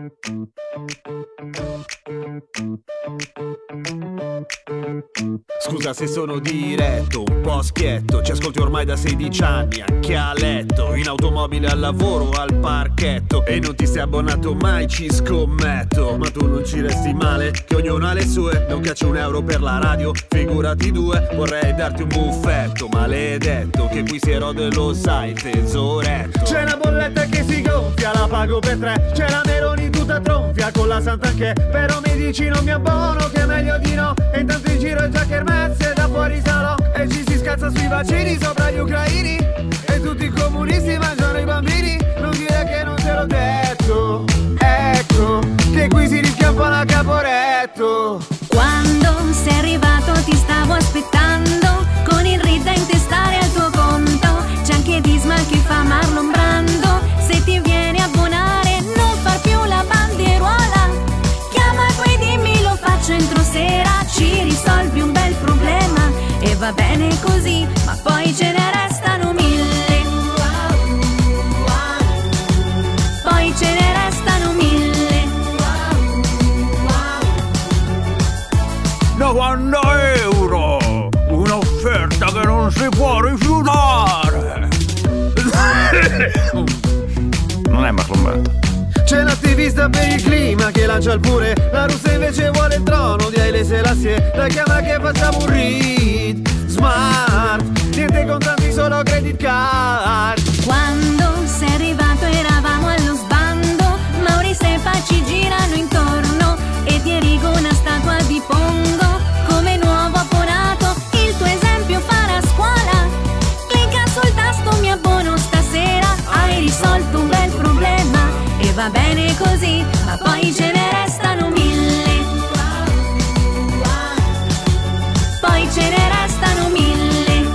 Scusa se sono diretto, un po' schietto. Ci ascolti ormai da 16 anni, anche a letto, in automobile, al lavoro, al parchetto. E non ti sei abbonato mai, ci scommetto. Ma tu non ci resti male, che ognuno ha le sue. Non caccio €1 per la radio, figurati 2. Vorrei darti un buffetto, maledetto, che qui si erode, lo sai, tesoretto. C'è una bolletta che si gonfia, la pago per 3. C'è la Meloni tutta tronfia con la Sant'Anché. Però mi dici non mi abbono, che è meglio di no. E intanto in giro già kermesse, da fuori salò. E ci si scazza sui vaccini sopra gli ucraini. E tutti i comunisti mangiano i bambini. Non dire che non te l'ho detto. Ecco, che qui si rischia un po' la Caporetto. Quando sei arrivato ti stavo aspettando, con il RID da intestare al tuo conto. C'è anche Disma che fa Marlon Brando. Se ti vieni a abbonare non far più la bandieruola. Chiama poi dimmi, lo faccio entro sera. Ci risolvi un bel problema e va bene così, ma poi ce ne restano 1000. Poi ce ne restano 1000. 90 €, un'offerta che non si può rifiutare. Non è Marlon Brando. C'è un attivista per il clima che lancia il pure. La Russia invece vuole il trono di Haile Selassie. La chiama che facciamo un read smart, niente contanti, solo credit card. Quando sei arrivato eravamo allo sbando. Maurice e Pa ci girano intorno e ti erigo una statua di Pongo. Come nuovo abbonato il tuo esempio farà scuola. Clicca sul tasto mi abbono stasera. Hai risolto un bel problema e va bene così, ma poi ce ne restano 1000. Poi ce ne restano 1000.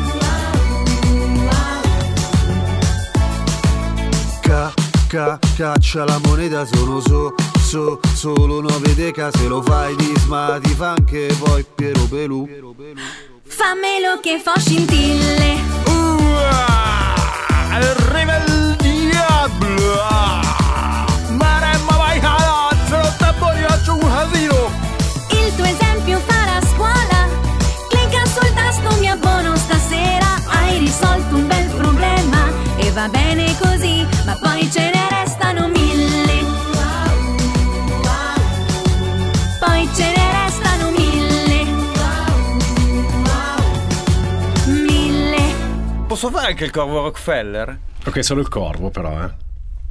Caccia la moneta, sono solo 9 deca. Se lo fai di sma ti fa anche poi Piero Pelù. Fammelo che fa scintille. Arriva il diavolo. Maremma vai calazzo, tabboni faccio un casino. Il tuo esempio farà scuola. Clicca sul tasto mi abbono stasera. Hai risolto un bel problema e va bene così, ma poi ce ne restano 1000. Poi ce ne restano 1000. 1000. Posso fare anche il corvo Rockefeller? Ok, solo il corvo però, eh.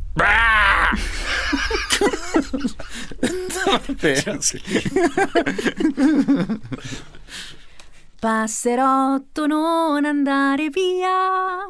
Passerotto, non andare via.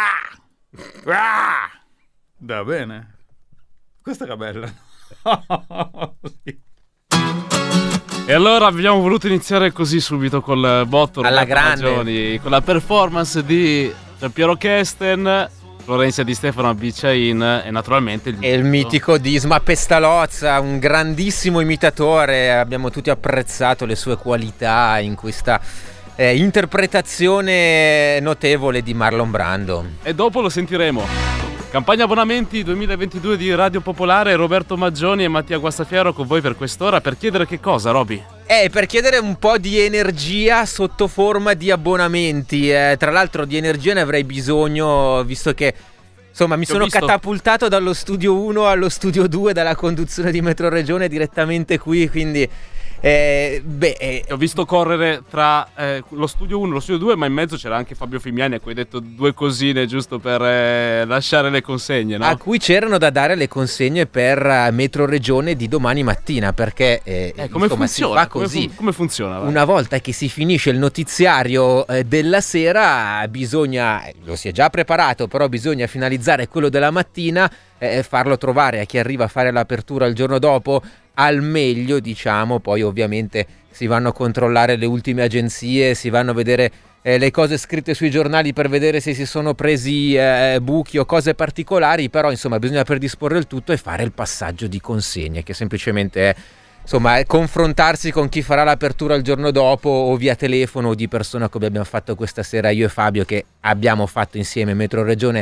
Va bene. Questa era bella. Sì. E allora abbiamo voluto iniziare così subito col botto alla Roberto grande Maggioni, con la performance di Giampiero Kesten, Florencia Di Stefano, Bicciain e naturalmente il mitico Disma Pestalozza, un grandissimo imitatore. Abbiamo tutti apprezzato le sue qualità in questa interpretazione notevole di Marlon Brando. E dopo lo sentiremo. Campagna abbonamenti 2022 di Radio Popolare, Roberto Maggioni e Mattia Guastafiero con voi per quest'ora. Per chiedere che cosa, Roby? Per chiedere un po' di energia sotto forma di abbonamenti. Tra l'altro di energia ne avrei bisogno, visto che insomma mi sono catapultato dallo studio 1 allo studio 2 dalla conduzione di Metro Regione direttamente qui, quindi ho visto correre tra lo studio 1 e lo studio 2, ma in mezzo c'era anche Fabio Fimiani, a cui hai detto due cosine giusto per lasciare le consegne, no? A cui c'erano da dare le consegne per Metro Regione di domani mattina, perché come insomma, funziona? si fa così. Come funziona? Una volta che si finisce il notiziario della sera, bisogna, lo si è già preparato, però bisogna finalizzare quello della mattina, farlo trovare a chi arriva a fare l'apertura il giorno dopo al meglio, diciamo. Poi ovviamente si vanno a controllare le ultime agenzie, si vanno a vedere le cose scritte sui giornali per vedere se si sono presi buchi o cose particolari, però insomma bisogna predisporre il tutto e fare il passaggio di consegne, che semplicemente è insomma confrontarsi con chi farà l'apertura il giorno dopo, o via telefono o di persona, come abbiamo fatto questa sera io e Fabio, che abbiamo fatto insieme Metro Regione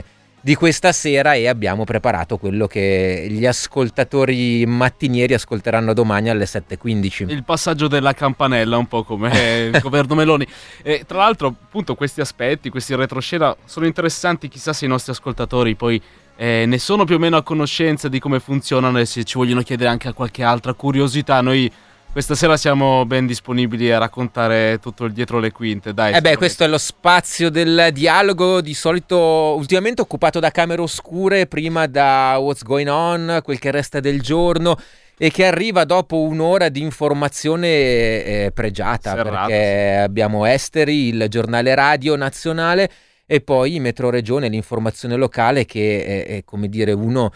di questa sera e abbiamo preparato quello che gli ascoltatori mattinieri ascolteranno domani alle 7:15. Il passaggio della campanella, un po' come il governo Meloni. E tra l'altro, appunto, questi aspetti, questi retroscena sono interessanti, chissà se i nostri ascoltatori poi ne sono più o meno a conoscenza di come funzionano e se ci vogliono chiedere anche qualche altra curiosità. Noi questa sera siamo ben disponibili a raccontare tutto il dietro le quinte, dai. Questo è lo spazio del dialogo, di solito ultimamente occupato da camere oscure, prima da What's Going On, quel che resta del giorno, e che arriva dopo un'ora di informazione pregiata, Serrato, perché abbiamo Esteri, il giornale radio nazionale, e poi Metro Regione, l'informazione locale, che è come dire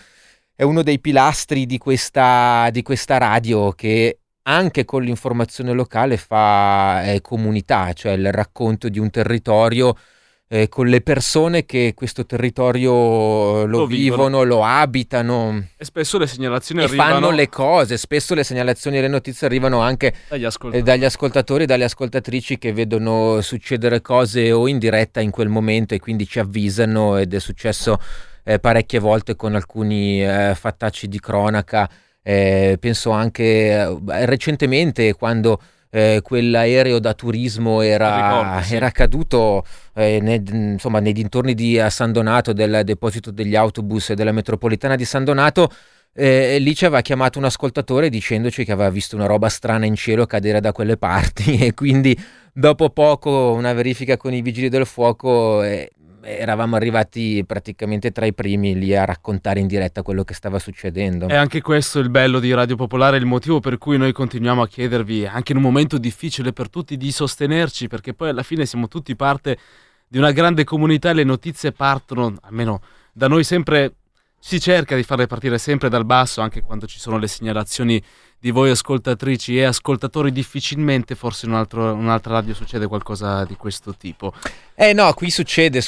è uno dei pilastri di questa radio, che anche con l'informazione locale fa comunità, cioè il racconto di un territorio con le persone che questo territorio lo vivono, lo abitano. E spesso le segnalazioni e arrivano, fanno le cose, spesso le segnalazioni e le notizie arrivano anche dagli ascoltatori e dalle ascoltatrici, che vedono succedere cose o in diretta in quel momento e quindi ci avvisano, ed è successo parecchie volte con alcuni fattacci di cronaca. Penso anche recentemente, quando quell'aereo da turismo era caduto nei dintorni di San Donato, del deposito degli autobus della metropolitana di San Donato. Lì ci aveva chiamato un ascoltatore dicendoci che aveva visto una roba strana in cielo cadere da quelle parti, e quindi dopo poco una verifica con i vigili del fuoco eravamo arrivati praticamente tra i primi lì a raccontare in diretta quello che stava succedendo. E anche questo è il bello di Radio Popolare, il motivo per cui noi continuiamo a chiedervi, anche in un momento difficile per tutti, di sostenerci, perché poi alla fine siamo tutti parte di una grande comunità e le notizie partono, almeno da noi sempre si cerca di farle partire sempre dal basso, anche quando ci sono le segnalazioni di voi ascoltatrici e ascoltatori. Difficilmente forse in un'altra radio succede qualcosa di questo tipo. No, qui succede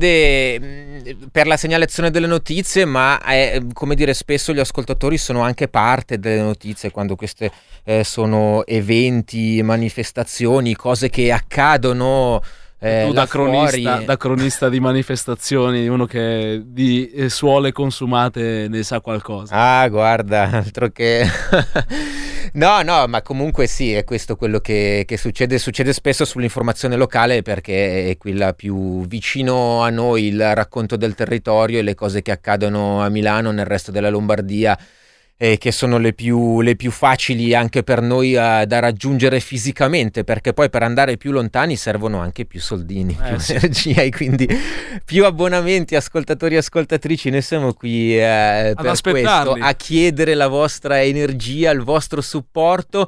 per la segnalazione delle notizie, ma come dire, spesso gli ascoltatori sono anche parte delle notizie quando queste sono eventi, manifestazioni, cose che accadono. Tu da cronista di manifestazioni, uno che di suole consumate ne sa qualcosa. Ah, guarda, altro che... No, ma comunque sì, è questo quello che succede spesso sull'informazione locale, perché è quella più vicino a noi, il racconto del territorio e le cose che accadono a Milano, nel resto della Lombardia, che sono le più facili anche per noi da raggiungere fisicamente, perché poi per andare più lontani servono anche più soldini, più energia, e quindi più abbonamenti, ascoltatori e ascoltatrici. Noi siamo qui per questo, a chiedere la vostra energia, il vostro supporto.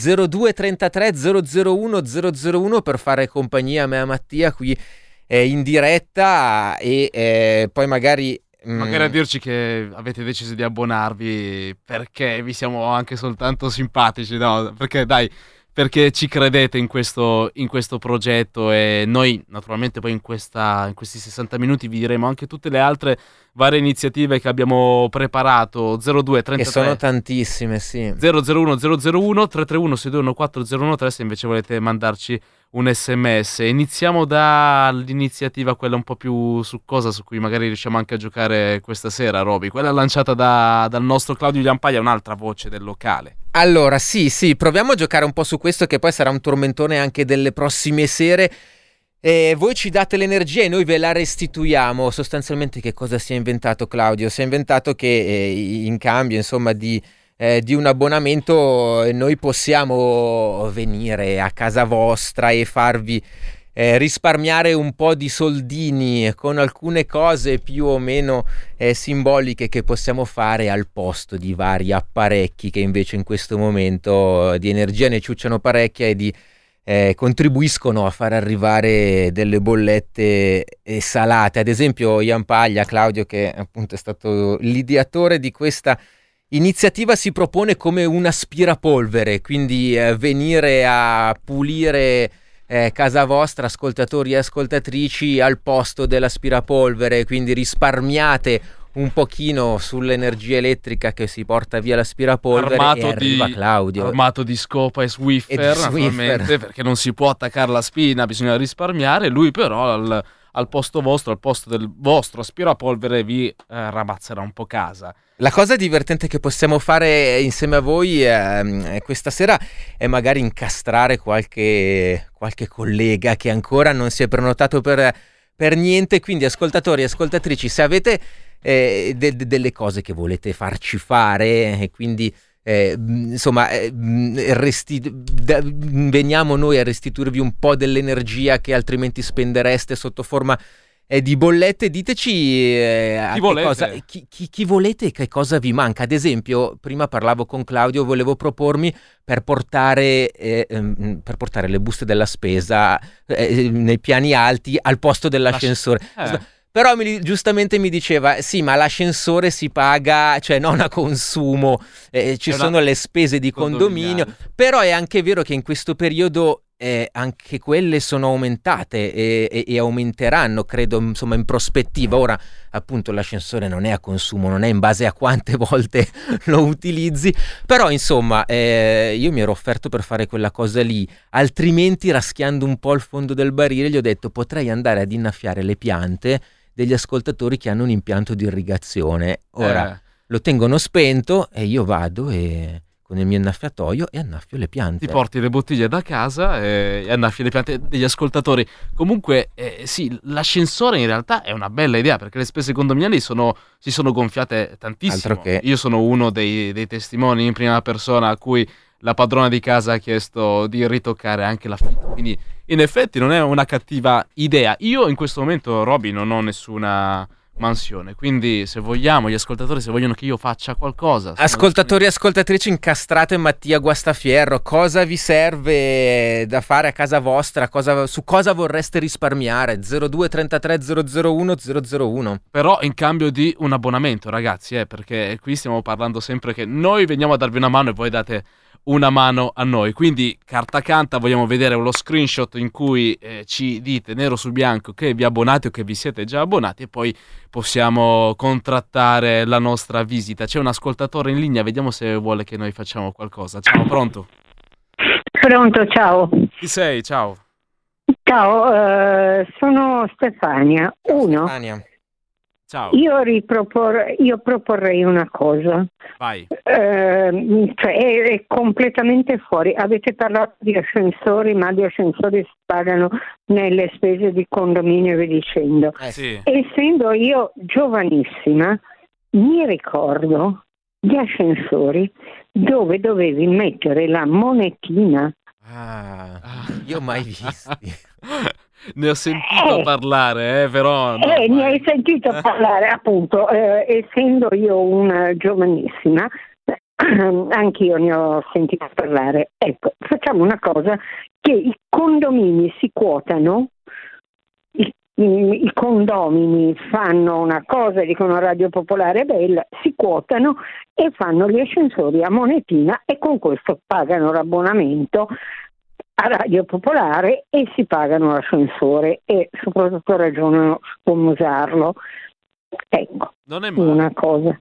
0233 001 001 per fare compagnia a me e a Mattia qui in diretta, e poi magari a dirci che avete deciso di abbonarvi perché vi siamo anche soltanto simpatici, no? Perché ci credete in questo progetto, e noi naturalmente poi in questi 60 minuti vi diremo anche tutte le altre varie iniziative che abbiamo preparato. 0233 che sono tantissime, sì. 001 001 331 6214 013 se invece volete mandarci un SMS. Iniziamo dall'iniziativa quella un po' più succosa, su cui magari riusciamo anche a giocare questa sera, Roby, quella lanciata dal nostro Claudio Giampaia, un'altra voce del locale. Allora sì, proviamo a giocare un po' su questo, che poi sarà un tormentone anche delle prossime sere. Voi ci date l'energia e noi ve la restituiamo. Sostanzialmente che cosa si è inventato Claudio? Si è inventato che in cambio, insomma, di un abbonamento noi possiamo venire a casa vostra e farvi risparmiare un po' di soldini con alcune cose più o meno simboliche che possiamo fare al posto di vari apparecchi che invece in questo momento di energia ne ciucciano parecchia e contribuiscono a far arrivare delle bollette salate. Ad esempio Jampaglia, Claudio, che appunto è stato l'ideatore di questa iniziativa, si propone come un aspirapolvere, quindi venire a pulire casa vostra, ascoltatori e ascoltatrici, al posto dell'aspirapolvere, quindi risparmiate un pochino sull'energia elettrica che si porta via l'aspirapolvere. E arriva Claudio armato di scopa e Swiffer, naturalmente, perché non si può attaccare la spina, bisogna risparmiare. Lui però al posto vostro, al posto del vostro aspirapolvere, vi ramazzerà un po' casa. La cosa divertente che possiamo fare insieme a voi questa sera è magari incastrare qualche collega che ancora non si è prenotato per niente, quindi ascoltatori e ascoltatrici, se avete delle cose che volete farci fare e quindi veniamo noi a restituirvi un po' dell'energia che altrimenti spendereste sotto forma di bollette, diteci chi volete e che cosa vi manca. Ad esempio, prima parlavo con Claudio, volevo propormi per portare le buste della spesa nei piani alti al posto dell'ascensore. Però giustamente mi diceva, sì, ma l'ascensore si paga, cioè non a consumo, ci sono le spese di condominio, però è anche vero che in questo periodo anche quelle sono aumentate e aumenteranno, credo, insomma, in prospettiva. Ora, appunto, l'ascensore non è a consumo, non è in base a quante volte lo utilizzi, però, insomma, io mi ero offerto per fare quella cosa lì, altrimenti, raschiando un po' il fondo del barile, gli ho detto potrei andare ad innaffiare le piante degli ascoltatori che hanno un impianto di irrigazione. Ora lo tengono spento e io vado con il mio innaffiatoio e annaffio le piante. Ti porti le bottiglie da casa e annaffi le piante degli ascoltatori. Comunque sì, l'ascensore in realtà è una bella idea, perché le spese condominiali si sono gonfiate tantissimo. Altro che. Io sono uno dei testimoni in prima persona a cui la padrona di casa ha chiesto di ritoccare anche l'affitto, quindi in effetti non è una cattiva idea. Io in questo momento, Roby, non ho nessuna mansione, quindi se vogliamo, gli ascoltatori, se vogliono che io faccia qualcosa, ascoltatori e ascoltatrici, incastrate Mattia Guastafierro. Cosa vi serve da fare a casa vostra? Su cosa vorreste risparmiare? 02 33 001 001. Però in cambio di un abbonamento, ragazzi, perché qui stiamo parlando sempre che noi veniamo a darvi una mano e voi date una mano a noi, quindi carta canta, vogliamo vedere lo screenshot in cui ci dite nero su bianco che vi abbonate o che vi siete già abbonati, e poi possiamo contrattare la nostra visita. C'è un ascoltatore in linea, vediamo se vuole che noi facciamo qualcosa. Ciao, pronto? Pronto, ciao. Chi sei? Ciao. Ciao, sono Stefania. Stefania. Ciao. Io proporrei una cosa. Vai. Cioè è completamente fuori. Avete parlato di ascensori, ma gli ascensori si pagano nelle spese di condominio e via dicendo. Sì. Essendo io giovanissima, mi ricordo gli ascensori dove dovevi mettere la monetina. Io mai visti. Ne ho sentito parlare, però... ne hai sentito parlare, appunto, essendo io una giovanissima, anch'io ne ho sentito parlare. Ecco, facciamo una cosa, che i condomini si quotano, i condomini fanno una cosa, dicono Radio Popolare è bella, si quotano e fanno gli ascensori a monetina e con questo pagano l'abbonamento a Radio Popolare e si pagano l'ascensore e soprattutto ragionano su come usarlo. Ecco, non è male. Una cosa.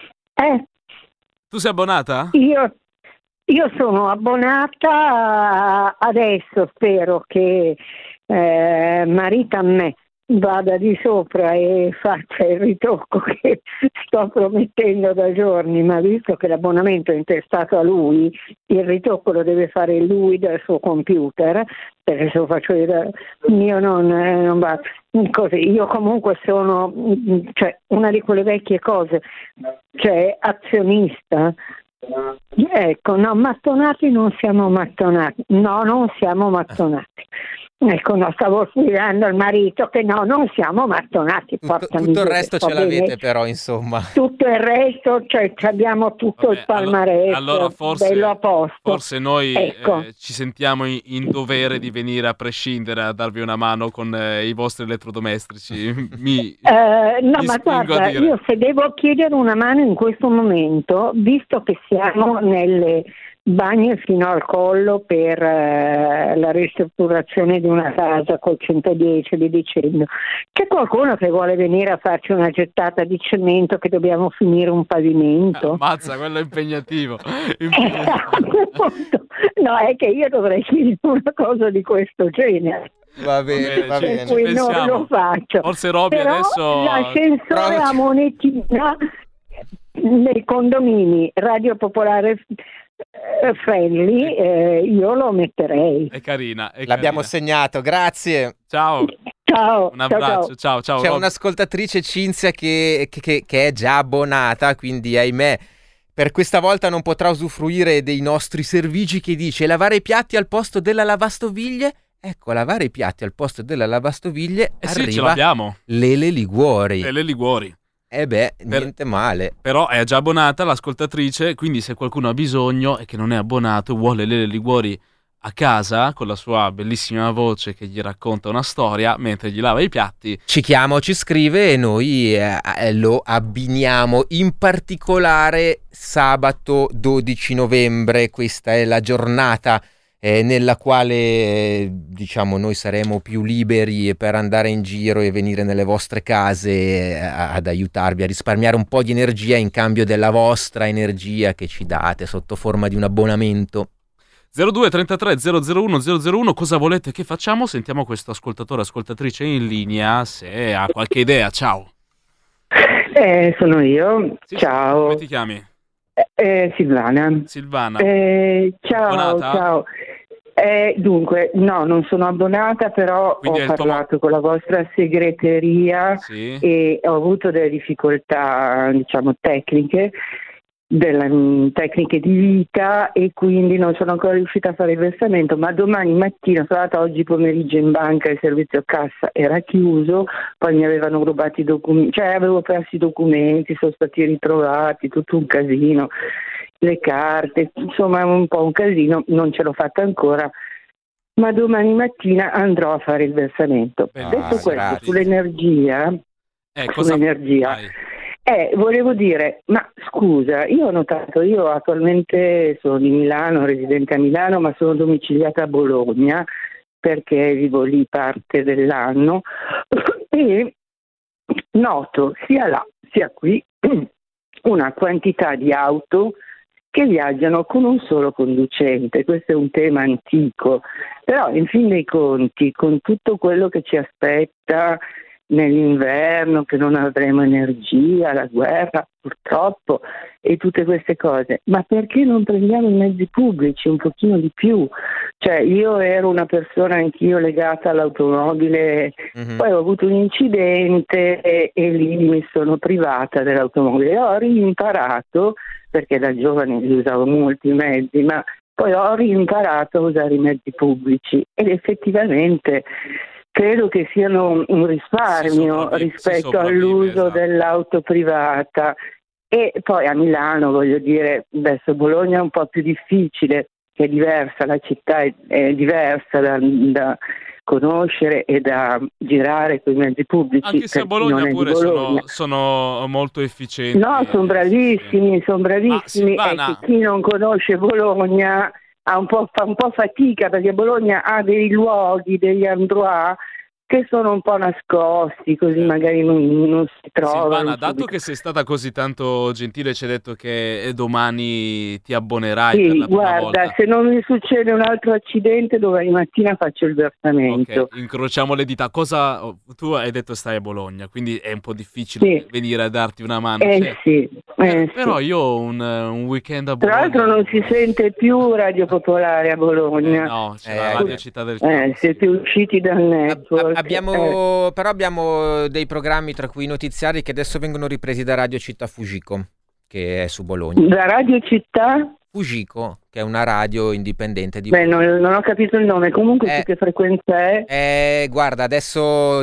Tu sei abbonata? Io sono abbonata, adesso spero che Marita a me vada di sopra e faccia il ritocco che sto promettendo da giorni, ma visto che l'abbonamento è intestato a lui, il ritocco lo deve fare lui dal suo computer, perché se lo faccio io dal mio non va così. Io comunque sono, cioè, una di quelle vecchie cose, cioè azionista. Ecco, no, mattonati non siamo mattonati. No, non siamo mattonati. Ecco, no, stavo spiegando al marito che no, non siamo mattonati. Tutto il resto ce l'avete, però, insomma. Tutto il resto, cioè abbiamo tutto il palmarès, allora bello a posto. Forse noi ecco. Ci sentiamo in dovere di venire a prescindere a darvi una mano con i vostri elettrodomestici. No, ma guarda, io se devo chiedere una mano in questo momento, visto che siamo nelle bagne fino al collo per la ristrutturazione di una casa col 110 e via dicendo, c'è qualcuno che vuole venire a farci una gettata di cemento che dobbiamo finire un pavimento? Mazza, quello è impegnativo. No, è che io dovrei chiedere una cosa di questo genere. Va bene, va ci bene. Cui non pensiamo. lo faccio. Forse Robby Però adesso... l'ascensore Provaci. a monetina nei condomini Radio Popolare friendly, io lo metterei. È carina, è L'abbiamo carina. segnato, grazie. Ciao, Ciao. un abbraccio, ciao. C'è Robby. un'ascoltatrice, Cinzia, che è già abbonata, quindi ahimè per questa volta non potrà usufruire dei nostri servigi, che dice: lavare i piatti al posto della lavastoviglie. Ecco, lavare i piatti al posto della lavastoviglie Sì, ce arriva l'abbiamo. Lele Liguori. E le Liguori. Niente male. Però è già abbonata l'ascoltatrice, quindi se qualcuno ha bisogno e che non è abbonato e vuole Lele Liguori a casa con la sua bellissima voce che gli racconta una storia mentre gli lava i piatti, Ci chiama o ci scrive e noi lo abbiniamo. In particolare sabato 12 novembre, questa è la giornata nella quale diciamo noi saremo più liberi per andare in giro e venire nelle vostre case ad aiutarvi a risparmiare un po' di energia in cambio della vostra energia che ci date sotto forma di un abbonamento. 02 33 001 001. Cosa volete che facciamo? Sentiamo questo ascoltatore, ascoltatrice in linea, se ha qualche idea. Ciao. Sono io. Sì, Ciao. Come ti chiami? Silvana. Silvana. Ciao, Abbonata? ciao. Dunque, no, non sono abbonata, però Quindi è ho il tuo parlato con la vostra segreteria Sì. e ho avuto delle difficoltà, diciamo, tecniche di vita, e quindi non sono ancora riuscita a fare il versamento, ma domani mattina sono andata oggi pomeriggio in banca, il servizio cassa era chiuso, poi mi avevano rubato i documenti, cioè avevo perso i documenti, sono stati ritrovati, tutto un casino, le carte, insomma un po' un casino, non ce l'ho fatta ancora, ma domani mattina andrò a fare il versamento. Bellissimo. Detto questo, grazie. sull'energia, volevo dire, ma scusa, io ho notato, io attualmente sono di Milano, residente a Milano, ma sono domiciliata a Bologna perché vivo lì parte dell'anno e noto sia là sia qui una quantità di auto che viaggiano con un solo conducente. Questo è un tema antico, però in fin dei conti, con tutto quello che ci aspetta nell'inverno, che non avremo energia, la guerra purtroppo e tutte queste cose, ma perché non prendiamo i mezzi pubblici un pochino di più? Cioè, io ero una persona anch'io legata all'automobile, poi ho avuto un incidente e lì mi sono privata dell'automobile, ho rimparato, perché da giovane li usavo molti mezzi, ma poi ho rimparato a usare i mezzi pubblici ed effettivamente credo che siano un risparmio rispetto all'uso esatto. dell'auto privata. E poi a Milano, voglio dire, adesso Bologna è un po' più difficile, che è diversa, la città è diversa da conoscere e da girare con i mezzi pubblici. Anche se a per chi non Bologna è di pure Bologna. sono molto efficienti. No, sono bravissimi, sono bravissimi. Silvana. E che chi non conosce Bologna fa un po' fatica, perché Bologna ha dei luoghi, degli endroit che sono un po' nascosti, così magari non si trovano. Silvana, dato che sei stata così tanto gentile, ci hai detto che domani ti abbonerai per Sì, la prima guarda, volta. se non mi succede un altro accidente, domani mattina faccio il versamento. Ok, incrociamo le dita. Tu hai detto stai a Bologna, quindi è un po' difficile Sì. venire a darti una mano. Cioè, Sì. però Sì. io ho un weekend a Tra Bologna. l'altro non si sente più Radio Popolare a Bologna. No, c'è la Radio Città del Capo. Siete usciti dal network. Però abbiamo dei programmi, tra cui i notiziari, che adesso vengono ripresi da Radio Città Fujiko, che è su Bologna. Da Radio Città? Fujiko, che è una radio indipendente di Beh, non ho capito il nome. Comunque su che frequenza è? Guarda, adesso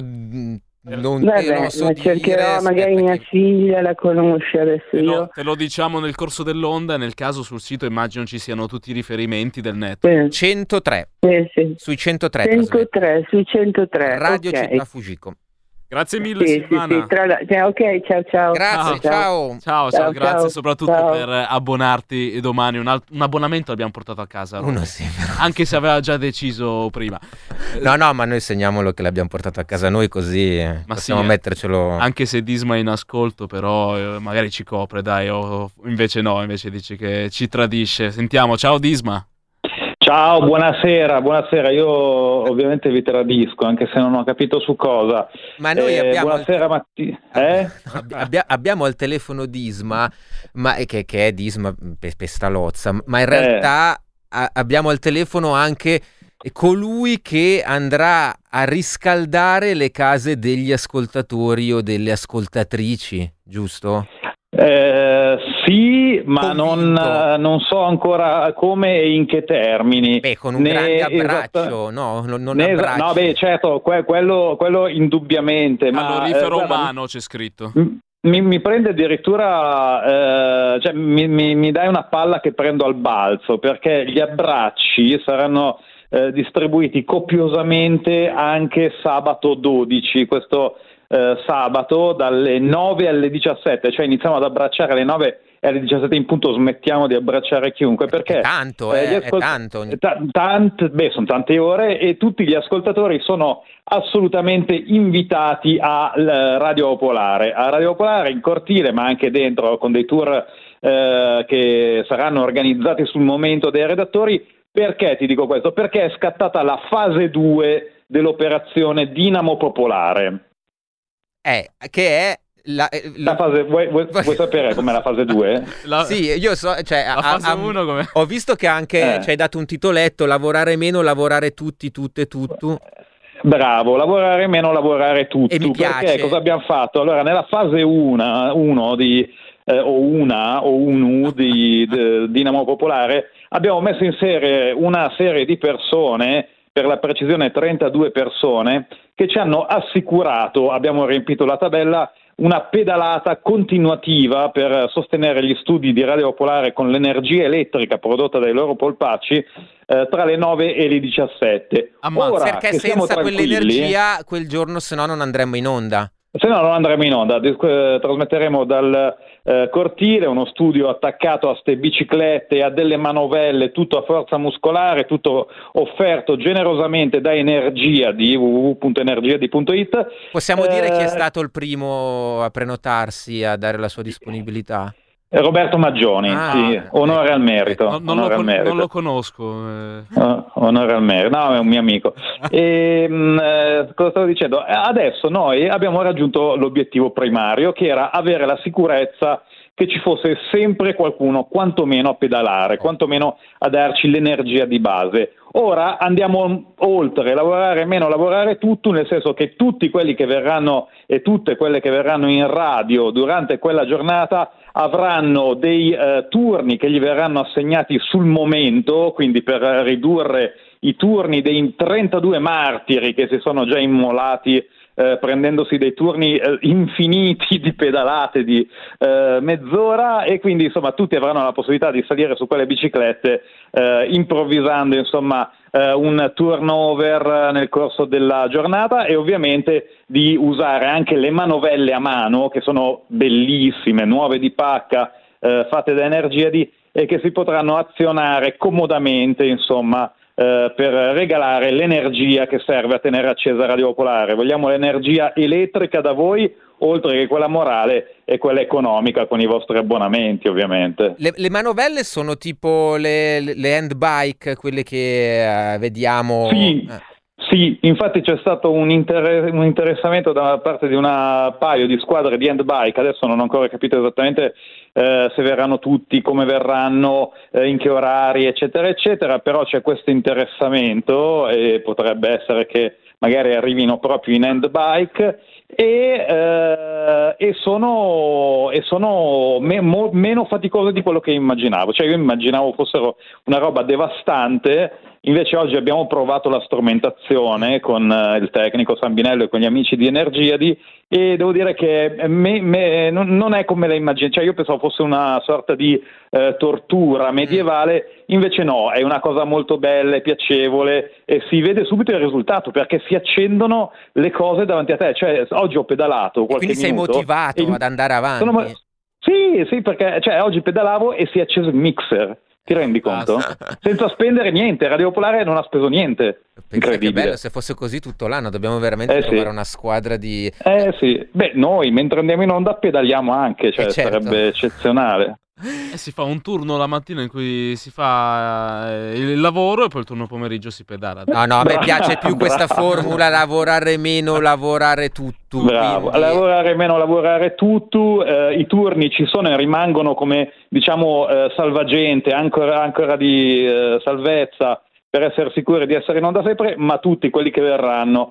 non te Vabbè, lo so la dire. cercherò, magari mia figlia la conosce adesso. Io. Te lo diciamo nel corso dell'onda, nel caso sul sito immagino ci siano tutti i riferimenti del network. 103. Sì. Sui 103. 103, sui 103. Radio ok. Città Fujiko. Grazie mille, Sì, Silvana. Ok, ciao. Grazie, ciao. Ciao, grazie soprattutto ciao. per abbonarti domani. Un abbonamento l'abbiamo portato a casa. Uno sì, però. Anche se aveva già deciso prima. No, ma noi segniamolo che l'abbiamo portato a casa noi, così possiamo mettercelo. Anche se Disma è in ascolto, però magari ci copre, dai. Invece no, invece dice che ci tradisce. Sentiamo, ciao Disma. Ciao, buonasera. Io ovviamente vi tradisco, anche se non ho capito su cosa. Ma noi abbiamo buonasera abbiamo al telefono Disma, che è Disma Pestalozza, ma in realtà abbiamo al telefono anche colui che andrà a riscaldare le case degli ascoltatori o delle ascoltatrici, giusto? Sì, ma non so ancora come e in che termini. Con un grande abbraccio, non abbraccio. No, certo, quello indubbiamente. Calorifero umano c'è scritto. Mi prende addirittura, mi dai una palla che prendo al balzo, perché gli abbracci saranno distribuiti copiosamente anche sabato 12, questo sabato dalle 9 alle 17, cioè iniziamo ad abbracciare alle 9 e alle 17 in punto smettiamo di abbracciare chiunque, perché è tanto, sono tante ore e tutti gli ascoltatori sono assolutamente invitati a Radio Popolare in cortile, ma anche dentro con dei tour che saranno organizzati sul momento dai redattori. Perché ti dico questo? Perché è scattata la fase 2 dell'operazione Dinamo Popolare. Che è la fase, vuoi sapere com'è la fase 2? Sì, io so, cioè la fase 1 com'è? Ho visto che anche ci hai dato un titoletto: lavorare meno, lavorare tutti, tutte, tutto. Bravo, lavorare meno, lavorare tutto. E mi piace. Perché cosa abbiamo fatto? Allora, nella fase 1 di di Dinamo Popolare abbiamo messo in serie una serie di persone, per la precisione 32 persone, che ci hanno assicurato, abbiamo riempito la tabella, una pedalata continuativa per sostenere gli studi di Radio Popolare con l'energia elettrica prodotta dai loro polpacci tra le 9 e le 17. Ora, perché senza quell'energia quel giorno se no non andremmo in onda. Se no non andremo in onda, trasmetteremo dal cortile, uno studio attaccato a ste biciclette e a delle manovelle, tutto a forza muscolare, tutto offerto generosamente da Energia di www.energiadi.it. Possiamo dire chi è stato il primo a prenotarsi, a dare la sua disponibilità? Roberto Maggioni, sì, onore al merito. Non lo conosco. Onore al merito, no, è un mio amico. Cosa stavo dicendo? Adesso noi abbiamo raggiunto l'obiettivo primario, che era avere la sicurezza che ci fosse sempre qualcuno quantomeno a pedalare, quantomeno a darci l'energia di base. Ora andiamo oltre, lavorare meno, lavorare tutto, nel senso che tutti quelli che verranno e tutte quelle che verranno in radio durante quella giornata avranno dei turni che gli verranno assegnati sul momento, quindi per ridurre i turni dei 32 martiri che si sono già immolati prendendosi dei turni infiniti di pedalate di mezz'ora, e quindi insomma tutti avranno la possibilità di salire su quelle biciclette improvvisando insomma un turnover nel corso della giornata, e ovviamente di usare anche le manovelle a mano, che sono bellissime, nuove di pacca, fatte da Energiadi, e che si potranno azionare comodamente insomma per regalare l'energia che serve a tenere accesa Radio Popolare. Vogliamo l'energia elettrica da voi, oltre che quella morale e quella economica con i vostri abbonamenti, ovviamente. Le manovelle sono tipo le handbike, quelle che vediamo? Sì, infatti c'è stato un interessamento da parte di un paio di squadre di handbike. Adesso non ho ancora capito esattamente se verranno tutti, come verranno, in che orari, eccetera, eccetera, però c'è questo interessamento e potrebbe essere che magari arrivino proprio in handbike e sono meno faticose di quello che immaginavo. Cioè io immaginavo fossero una roba devastante, invece oggi abbiamo provato la strumentazione con il tecnico Sambinello e con gli amici di Energiadi, e devo dire che non è come la immagino. Cioè io pensavo fosse una sorta di tortura medievale, invece no, è una cosa molto bella e piacevole, e si vede subito il risultato perché si accendono le cose davanti a te. Cioè oggi ho pedalato qualche minuto. Quindi sei motivato ad andare avanti? Sì, perché oggi pedalavo e si è acceso il mixer. Ti rendi conto? Senza spendere niente. Radio Popolare non ha speso niente. Incredibile. Che bello, se fosse così tutto l'anno. Dobbiamo veramente trovare una squadra di... sì. Beh, noi mentre andiamo in onda pedaliamo anche, certo. Sarebbe eccezionale. Si fa un turno la mattina in cui si fa il lavoro e poi il turno pomeriggio si pedala. No, a me piace più questa formula, lavorare meno, lavorare tutto. Bravo, quindi... lavorare meno, lavorare tutto, i turni ci sono e rimangono come, diciamo, salvagente, ancora di salvezza per essere sicuri di essere in onda sempre, ma tutte quelli che verranno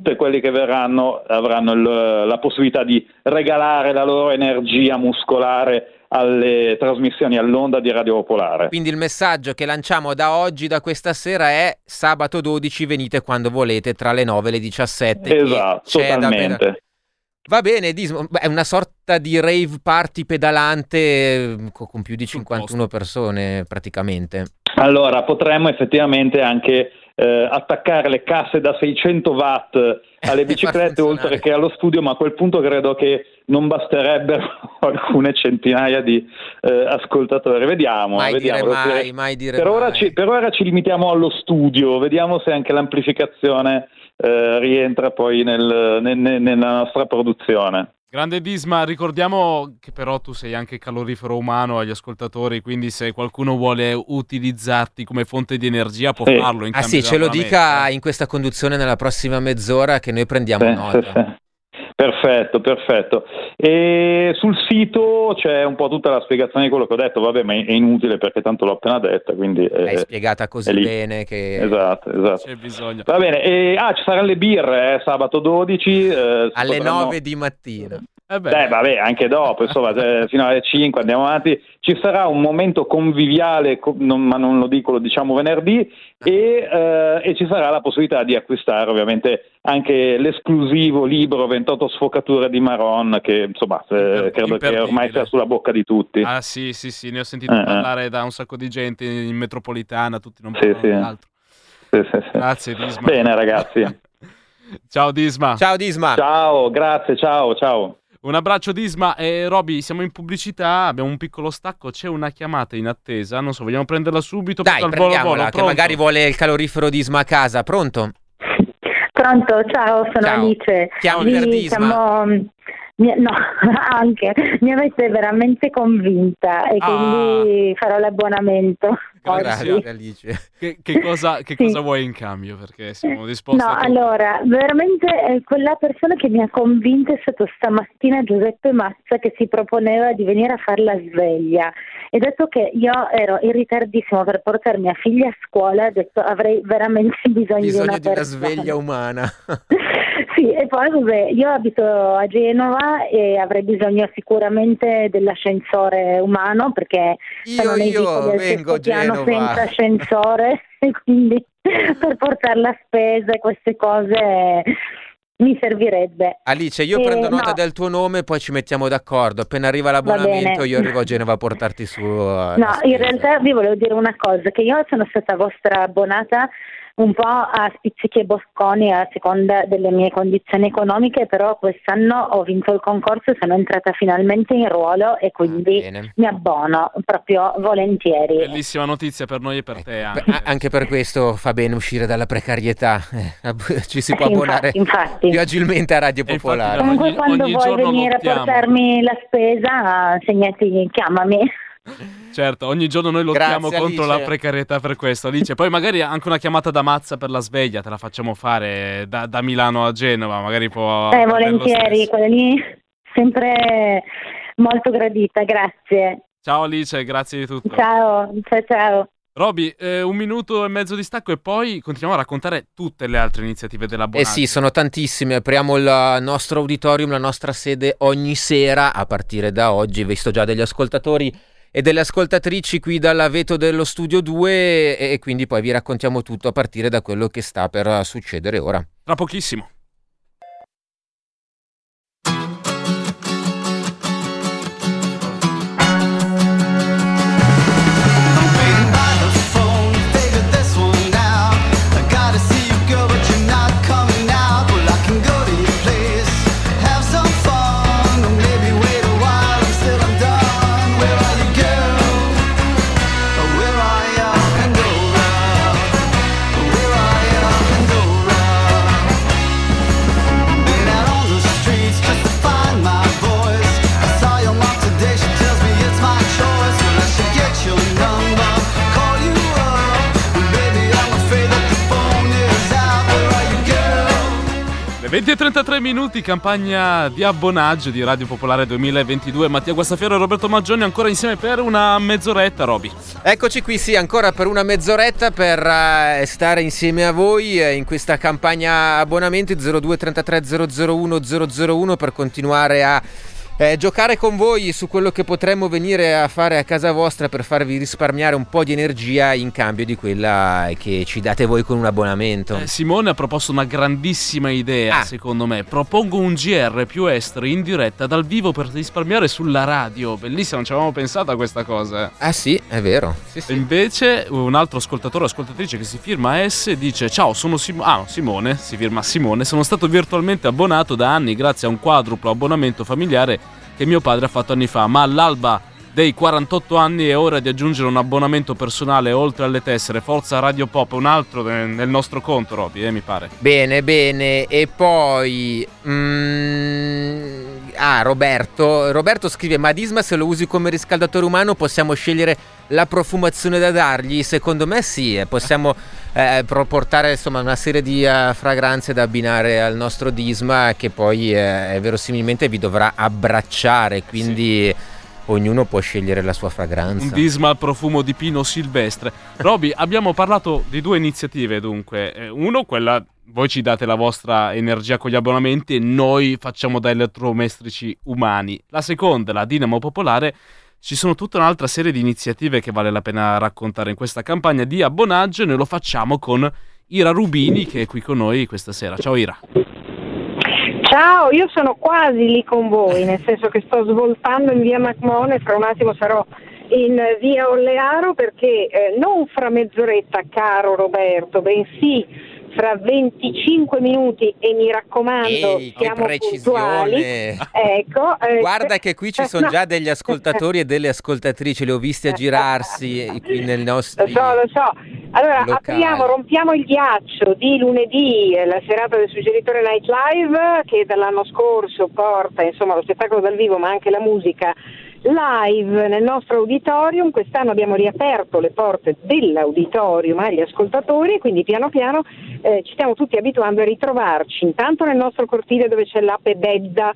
avranno la possibilità di regalare la loro energia muscolare alle trasmissioni all'onda di Radio Popolare. Quindi il messaggio che lanciamo da oggi, da questa sera, è sabato 12 venite quando volete tra le 9 e le 17. Esatto, totalmente. Va bene, Dismo, è una sorta di rave party pedalante con più di 51 persone praticamente. Allora, potremmo effettivamente anche attaccare le casse da 600 watt alle biciclette oltre che allo studio, ma a quel punto credo che non basterebbero alcune centinaia di ascoltatori. Vediamo. Mai dire per ora ci limitiamo allo studio, vediamo se anche l'amplificazione rientra poi nella nostra produzione. Grande Disma, ricordiamo che però tu sei anche calorifero umano agli ascoltatori, quindi se qualcuno vuole utilizzarti come fonte di energia può farlo. In cambio ce lo dica in questa conduzione nella prossima mezz'ora che noi prendiamo nota. Perfetto. E sul sito c'è un po' tutta la spiegazione di quello che ho detto, vabbè, ma è inutile perché tanto l'ho appena detta, quindi l'hai spiegata così bene che... Esatto. C'è bisogno. Va bene, ci saranno le birre sabato 12, alle 9 di mattina. Vabbè, anche dopo, insomma, fino alle 5 andiamo avanti. Ci sarà un momento conviviale, ma non lo dico, lo diciamo venerdì, e ci sarà la possibilità di acquistare ovviamente anche l'esclusivo libro 28 sfocature di Maron, che insomma credo che ormai sia sulla bocca di tutti. Ah sì, ne ho sentito parlare da un sacco di gente in metropolitana, tutti non parlano di altro. Sì. Grazie Disma. Bene ragazzi. Ciao Disma. Ciao, grazie, ciao. Un abbraccio Disma. Roby, siamo in pubblicità, abbiamo un piccolo stacco, c'è una chiamata in attesa, non so, vogliamo prenderla subito? Dai, prendiamola, che magari vuole il calorifero Disma a casa. Pronto, ciao, sono Alice. Chiamo per Disma. No, anche mi avete veramente convinta e quindi farò l'abbonamento. Grazie Alice. Che cosa vuoi in cambio? Perché siamo disposti a tutto. Allora, veramente quella persona che mi ha convinta è stato stamattina Giuseppe Mazza, che si proponeva di venire a fare la sveglia, e dato che io ero in ritardissimo per portare mia figlia a scuola, ho detto avrei veramente bisogno di una sveglia umana. Sì, e poi io abito a Genova e avrei bisogno sicuramente dell'ascensore umano, perché io vengo a Genova senza ascensore, e quindi per portare la spesa e queste cose mi servirebbe. Alice, io prendo nota del tuo nome, poi ci mettiamo d'accordo. Appena arriva l'abbonamento io arrivo a Genova a portarti su. In realtà vi volevo dire una cosa, che io sono stata vostra abbonata un po' a spizzichi e bocconi a seconda delle mie condizioni economiche, però quest'anno ho vinto il concorso e sono entrata finalmente in ruolo e quindi mi abbono proprio volentieri. Bellissima notizia per noi e per te anche per questo fa bene uscire dalla precarietà, ci si può abbonare infatti. più agilmente a Radio Popolare. Comunque quando vuoi venire a portarmi la spesa, chiamami. Certo, ogni giorno noi lottiamo contro la precarietà per questo, Alice. Poi magari anche una chiamata da Mazza per la sveglia te la facciamo fare da Milano a Genova, magari può... volentieri, quella lì sempre molto gradita, grazie. Ciao Alice, grazie di tutto. Ciao. Roby, 1 minuto e mezzo di stacco e poi continuiamo a raccontare tutte le altre iniziative dell'abbonamento. Sì, sono tantissime. Apriamo il nostro auditorium, la nostra sede ogni sera a partire da oggi. Visto già degli ascoltatori e delle ascoltatrici qui dalla Veto dello Studio 2 e quindi poi vi raccontiamo tutto a partire da quello che sta per succedere ora. Tra pochissimo. 20:33 minuti, campagna di abbonaggio di Radio Popolare 2022. Mattia Guastafiero e Roberto Maggioni ancora insieme per una mezz'oretta, Roby. Eccoci qui, sì, ancora per una mezz'oretta per stare insieme a voi in questa campagna abbonamenti 02 33 001 001 per continuare a giocare con voi su quello che potremmo venire a fare a casa vostra per farvi risparmiare un po' di energia in cambio di quella che ci date voi con un abbonamento. Simone ha proposto una grandissima idea, secondo me. Propongo un GR più esteri in diretta dal vivo per risparmiare sulla radio. Bellissimo, non ci avevamo pensato a questa cosa. Ah sì, è vero. Sì. Invece un altro ascoltatore o ascoltatrice che si firma S dice: ciao, sono Simone, si firma Simone, sono stato virtualmente abbonato da anni grazie a un quadruplo abbonamento familiare che mio padre ha fatto anni fa, ma all'alba dei 48 anni è ora di aggiungere un abbonamento personale oltre alle tessere. Forza Radio Pop, un altro nel nostro conto, Roby, mi pare. Bene, e poi Roberto scrive: ma Disma se lo usi come riscaldatore umano possiamo scegliere la profumazione da dargli? Secondo me sì, possiamo portare insomma una serie di fragranze da abbinare al nostro Disma che poi verosimilmente vi dovrà abbracciare, quindi sì. Ognuno può scegliere la sua fragranza. Un Disma al profumo di pino silvestre. Roby, abbiamo parlato di due iniziative dunque. Uno, quella, voi ci date la vostra energia con gli abbonamenti e noi facciamo da elettrodomestici umani. La seconda, la Dinamo Popolare. Ci sono tutta un'altra serie di iniziative che vale la pena raccontare in questa campagna di abbonaggio e noi lo facciamo con Ira Rubini che è qui con noi questa sera. Ciao Ira. Ciao, io sono quasi lì con voi, nel senso che sto svoltando in via McMahon e fra un attimo sarò in via Ollearo perché non fra mezz'oretta, caro Roberto, bensì fra 25 minuti e mi raccomando siamo puntuali. Ecco, guarda che qui ci sono già degli ascoltatori e delle ascoltatrici, le ho viste a girarsi qui nel nostro lo so. Allora rompiamo il ghiaccio di lunedì, la serata del suggeritore Night Live che dall'anno scorso porta insomma lo spettacolo dal vivo ma anche la musica live nel nostro auditorium. Quest'anno abbiamo riaperto le porte dell'auditorium agli ascoltatori, quindi piano piano ci stiamo tutti abituando a ritrovarci intanto nel nostro cortile dove c'è l'Ape Bedda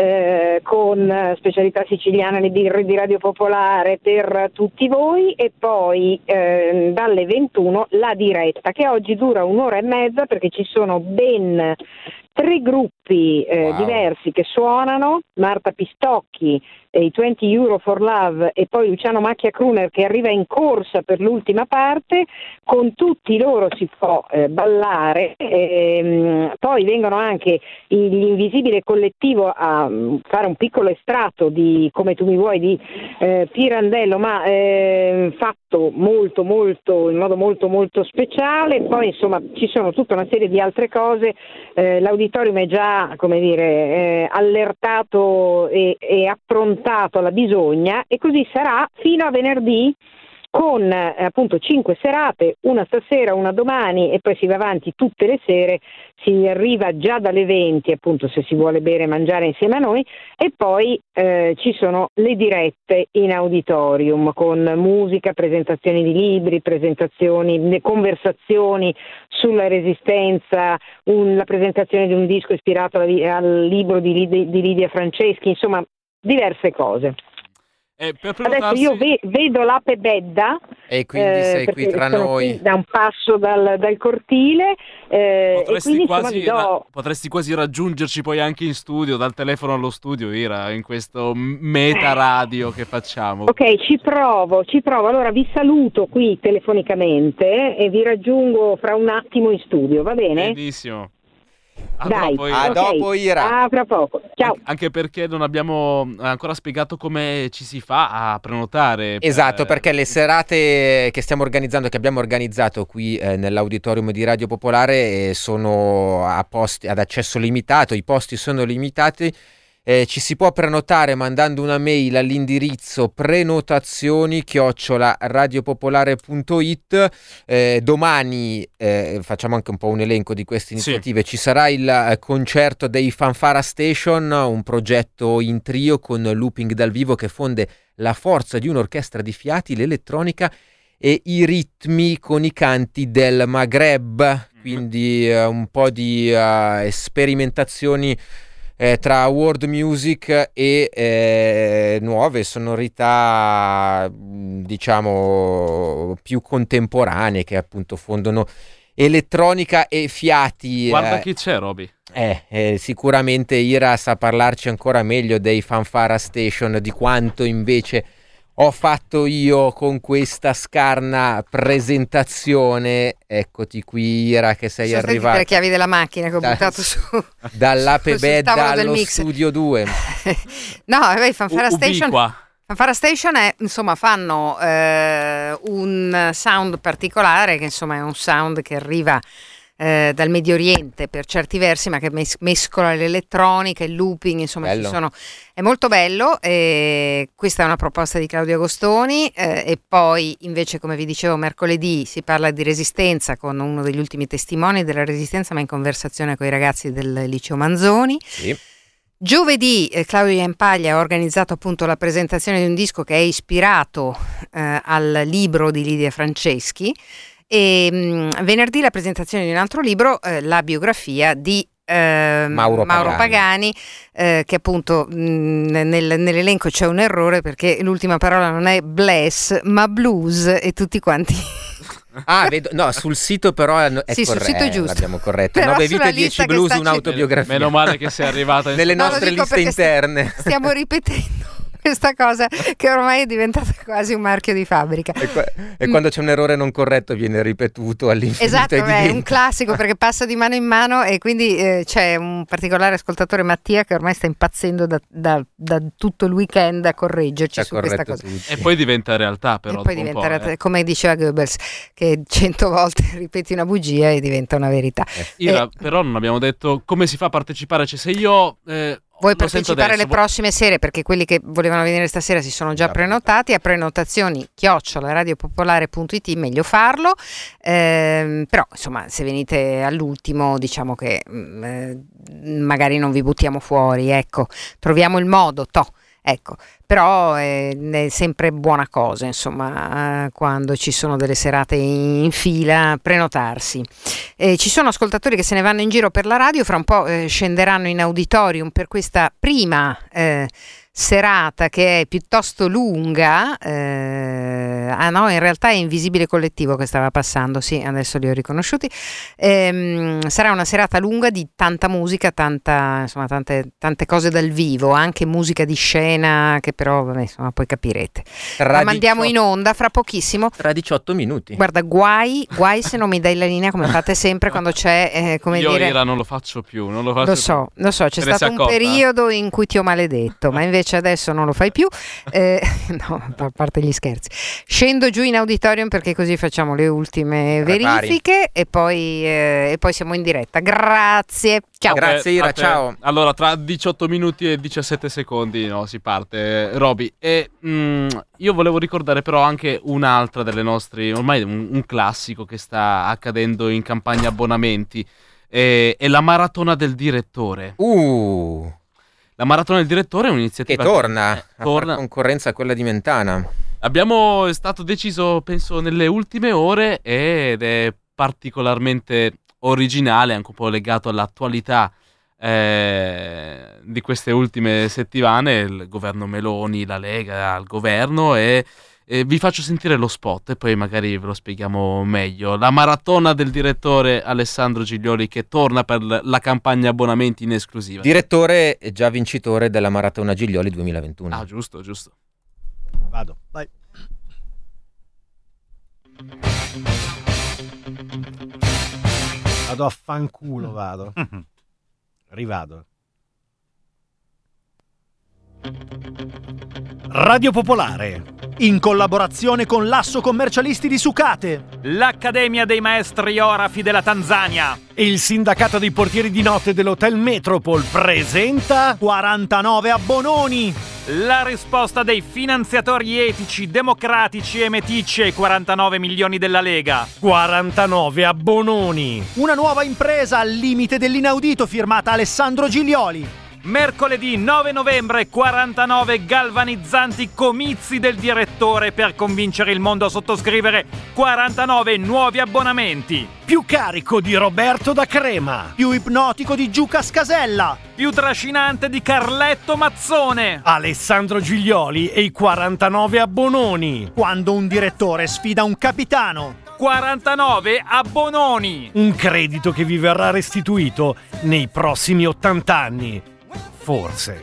con specialità siciliane, le birre di Radio Popolare per tutti voi e poi dalle 21 la diretta che oggi dura un'ora e mezza perché ci sono ben 3 gruppi diversi che suonano, Marta Pistocchi, i 20 Euro for Love e poi Luciano Macchia Kruner che arriva in corsa per l'ultima parte, con tutti loro si può ballare, poi vengono anche gli Invisibile Collettivo a fare un piccolo estratto di Come tu mi vuoi di Pirandello, ma fatto molto in modo molto speciale. Poi insomma ci sono tutta una serie di altre cose, l'auditorium è già allertato e approntato alla bisogna e così sarà fino a venerdì con appunto 5 serate, una stasera, una domani e poi si va avanti tutte le sere, si arriva già dalle 20 appunto se si vuole bere e mangiare insieme a noi e poi ci sono le dirette in auditorium con musica, presentazioni di libri, conversazioni sulla resistenza, la presentazione di un disco ispirato al libro di Lidia Franceschi, insomma diverse cose. Adesso io vedo l'Ape Bedda e quindi sei qui tra noi da un passo dal cortile potresti quasi raggiungerci poi anche in studio dal telefono allo studio, Ira, in questo meta radio che facciamo. Ok, ci provo. Allora vi saluto qui telefonicamente e vi raggiungo fra un attimo in studio, va bene? Benissimo. Dopo Ira. Fra poco. Ciao. Anche perché non abbiamo ancora spiegato come ci si fa a prenotare. Esatto, perché le serate che stiamo organizzando, che abbiamo organizzato qui nell'auditorium di Radio Popolare sono a posti ad accesso limitato, i posti sono limitati. Ci si può prenotare mandando una mail all'indirizzo prenotazioni@radiopopolare.it. Domani facciamo anche un po' un elenco di queste iniziative. Ci sarà il concerto dei Fanfara Station, un progetto in trio con looping dal vivo che fonde la forza di un'orchestra di fiati, l'elettronica e i ritmi con i canti del Maghreb. quindi un po' di sperimentazioni tra world music e nuove sonorità, diciamo, più contemporanee, che appunto fondono elettronica e fiati. Guarda chi c'è, Roby. Sicuramente Ira sa parlarci ancora meglio dei Fanfara Station di quanto invece ho fatto io con questa scarna presentazione. Eccoti qui, Ira, che sei arrivata. Le chiavi della macchina che ho buttato su dall'ape bed allo studio 2. No, i Fanfara Station. Fanfara Station è, insomma, fanno un sound particolare, che insomma è un sound che arriva dal Medio Oriente per certi versi, ma che mescola l'elettronica, il looping, insomma è molto bello. Questa è una proposta di Claudio Agostoni, e poi invece, come vi dicevo, mercoledì si parla di Resistenza con uno degli ultimi testimoni della Resistenza, ma in conversazione con i ragazzi del Liceo Manzoni. Sì. Giovedì Claudio Iampaglia ha organizzato appunto la presentazione di un disco che è ispirato al libro di Lidia Franceschi, e venerdì la presentazione di un altro libro, la biografia di Mauro Pagani, che appunto nell'elenco c'è un errore, perché l'ultima parola non è bless ma blues, e tutti quanti vedo, no, sul sito però è sì, corretto, sul sito è giusto, l'abbiamo corretto. però 9 vite 10 blues, un'autobiografia. Meno male che sei arrivata nelle nostre liste interne. Stiamo ripetendo questa cosa che ormai è diventata quasi un marchio di fabbrica, e quando c'è un errore non corretto viene ripetuto all'infinito. Esatto, è un classico, perché passa di mano in mano, e quindi c'è un particolare ascoltatore, Mattia, che ormai sta impazzendo da tutto il weekend a correggerci su questa cosa. E poi diventa realtà, però. E poi diventa realtà, come diceva Goebbels, che 100 volte ripeti una bugia e diventa una verità. Però non abbiamo detto come si fa a partecipare, cioè se io vuoi partecipare le prossime sere, perché quelli che volevano venire stasera si sono già prenotati, a prenotazioni@radiopopolare.it, meglio farlo, però insomma se venite all'ultimo, diciamo che magari non vi buttiamo fuori, ecco, troviamo il modo, ecco, però è sempre buona cosa, insomma, quando ci sono delle serate in fila, prenotarsi. Ci sono ascoltatori che se ne vanno in giro per la radio, fra un po' scenderanno in auditorium per questa prima serata, che è piuttosto lunga. No, in realtà è Invisibile Collettivo che stava passando, sì, adesso li ho riconosciuti. Sarà una serata lunga di tanta musica, tante cose dal vivo, anche musica di scena, che però vabbè, insomma, poi capirete. La mandiamo in onda fra pochissimo, tra 18 minuti. Guarda, guai se non mi dai la linea, come fate sempre quando c'è io Ira non lo faccio più, lo so, c'è stato un periodo in cui ti ho maledetto, ma invece adesso non lo fai più. No, a parte gli scherzi, scendo giù in auditorium perché così facciamo le ultime verifiche e poi siamo in diretta. Grazie, ciao. Grazie Ira, ciao. Allora, tra 18 minuti e 17 secondi si parte, Roby, e io volevo ricordare però anche un'altra delle nostre, ormai un classico che sta accadendo in campagna abbonamenti, è la Maratona del Direttore. La Maratona del Direttore è un'iniziativa che torna a far concorrenza a quella di Mentana. È stato deciso, penso, nelle ultime ore, ed è particolarmente originale, anche un po' legato all'attualità di queste ultime settimane, il governo Meloni, la Lega al governo, e vi faccio sentire lo spot e poi magari ve lo spieghiamo meglio. La Maratona del Direttore Alessandro Giglioli, che torna per la campagna abbonamenti in esclusiva. Direttore e già vincitore della Maratona Giglioli 2021. Ah, giusto. Vado, vai. Vado a fanculo, vado. Rivado. Radio Popolare, in collaborazione con l'Asso Commercialisti di Sucate, l'Accademia dei Maestri Orafi della Tanzania e il Sindacato dei Portieri di Notte dell'Hotel Metropol presenta 49 abbononi. La risposta dei finanziatori etici, democratici e meticci ai 49 milioni della Lega. 49 abbononi. Una nuova impresa al limite dell'inaudito firmata Alessandro Giglioli. Mercoledì 9 novembre, 49 galvanizzanti comizi del direttore per convincere il mondo a sottoscrivere 49 nuovi abbonamenti. Più carico di Roberto da Crema. Più ipnotico di Giuca Scasella. Più trascinante di Carletto Mazzone. Alessandro Giglioli e i 49 abbononi. Quando un direttore sfida un capitano. 49 abbononi. Un credito che vi verrà restituito nei prossimi 80 anni. Forse.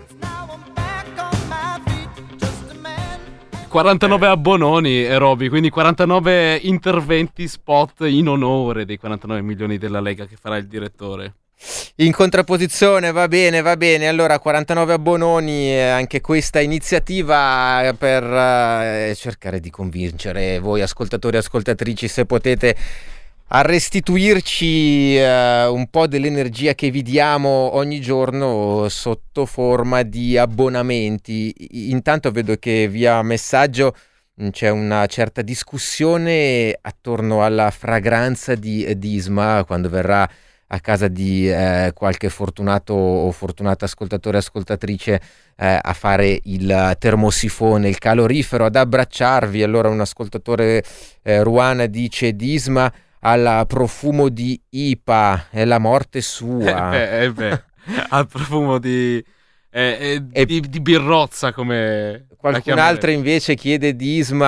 49 abbononi, Roby, quindi 49 interventi spot in onore dei 49 milioni della Lega che farà il direttore. In contrapposizione, va bene. Allora, 49 abbononi, anche questa iniziativa per cercare di convincere voi ascoltatori e ascoltatrici, se potete, a restituirci un po' dell'energia che vi diamo ogni giorno sotto forma di abbonamenti. Intanto vedo che via messaggio c'è una certa discussione attorno alla fragranza di Disma quando verrà a casa di qualche fortunato o fortunata ascoltatore o ascoltatrice a fare il termosifone, il calorifero, ad abbracciarvi. Allora un ascoltatore Ruana dice: Disma al profumo di IPA, è la morte sua. Al profumo di birrozza, come qualcun altro invece chiede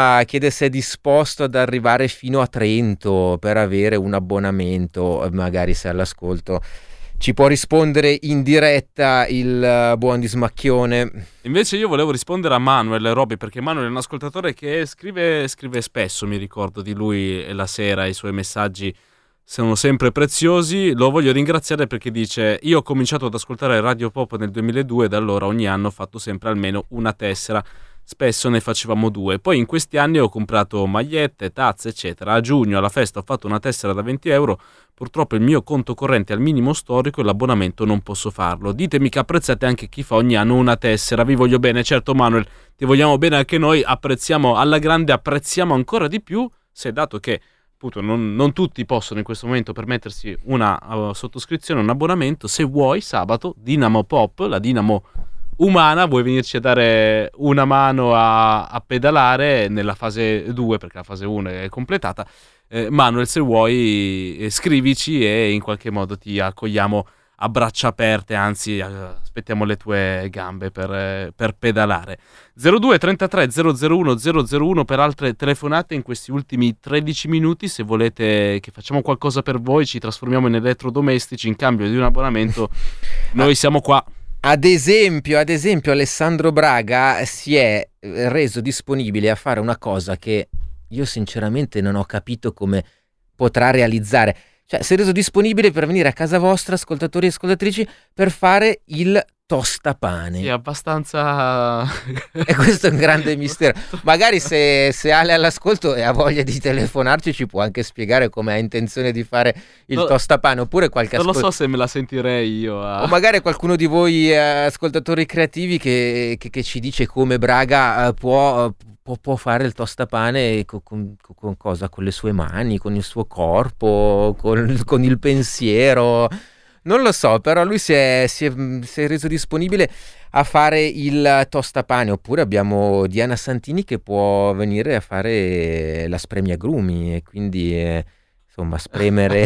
se è disposto ad arrivare fino a Trento per avere un abbonamento. Magari se all'ascolto ci può rispondere in diretta il buon Dismacchione. Invece io volevo rispondere a Manuel, Roby, perché Manuel è un ascoltatore che scrive spesso, mi ricordo di lui la sera, i suoi messaggi sono sempre preziosi. Lo voglio ringraziare perché dice: io ho cominciato ad ascoltare Radio Pop nel 2002 e da allora ogni anno ho fatto sempre almeno una tessera, spesso ne facevamo 2, poi in questi anni ho comprato magliette, tazze eccetera. A giugno alla festa ho fatto una tessera da 20 euro, purtroppo il mio conto corrente è al minimo storico e l'abbonamento non posso farlo. Ditemi che apprezzate anche chi fa ogni anno una tessera, vi voglio bene. Certo Manuel, ti vogliamo bene anche noi, apprezziamo alla grande, apprezziamo ancora di più se, dato che appunto non tutti possono in questo momento permettersi una sottoscrizione, un abbonamento, se vuoi sabato Dinamo Pop, la Dinamo umana, vuoi venirci a dare una mano a pedalare nella fase 2 perché la fase 1 è completata, Manuel, se vuoi scrivici e in qualche modo ti accogliamo a braccia aperte, anzi aspettiamo le tue gambe per pedalare. 02 33 001 001 per altre telefonate in questi ultimi 13 minuti. Se volete che facciamo qualcosa per voi, ci trasformiamo in elettrodomestici in cambio di un abbonamento, noi siamo qua. Ad esempio Alessandro Braga si è reso disponibile a fare una cosa che io sinceramente non ho capito come potrà realizzare. Cioè, si è reso disponibile per venire a casa vostra, ascoltatori e ascoltatrici, per fare il tostapane. È abbastanza... E questo è un grande mistero. Magari se Ale all'ascolto e ha voglia di telefonarci ci può anche spiegare come ha intenzione di fare il tostapane, oppure qualche non lo so se me la sentirei io o magari qualcuno di voi ascoltatori creativi che ci dice come Braga può fare il tostapane con cosa? Con le sue mani, con il suo corpo, con il pensiero. Non lo so, però lui si è reso disponibile a fare il tostapane. Oppure abbiamo Diana Santini che può venire a fare la spremiagrumi e quindi insomma spremere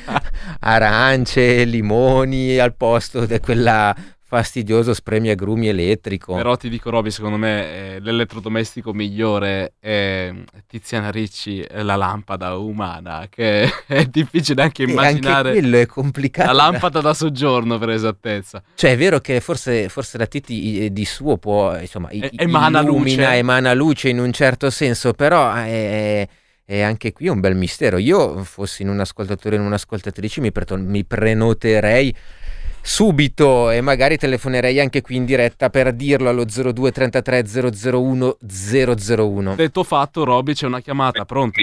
arance, limoni al posto di quella fastidioso spremiagrumi elettrico. Però ti dico, Roby, secondo me l'elettrodomestico migliore è Tiziana Ricci, la lampada umana, che è difficile anche immaginare. Anche quello è complicato. La lampada da soggiorno, per esattezza. Cioè è vero che forse la Titi di suo può, insomma, emana luce in un certo senso, però è anche qui un bel mistero. Io fossi in un ascoltatore o in un'ascoltatrice mi prenoterei subito e magari telefonerei anche qui in diretta per dirlo allo 02 33 001 001. Detto fatto, Roby, c'è una chiamata, pronto?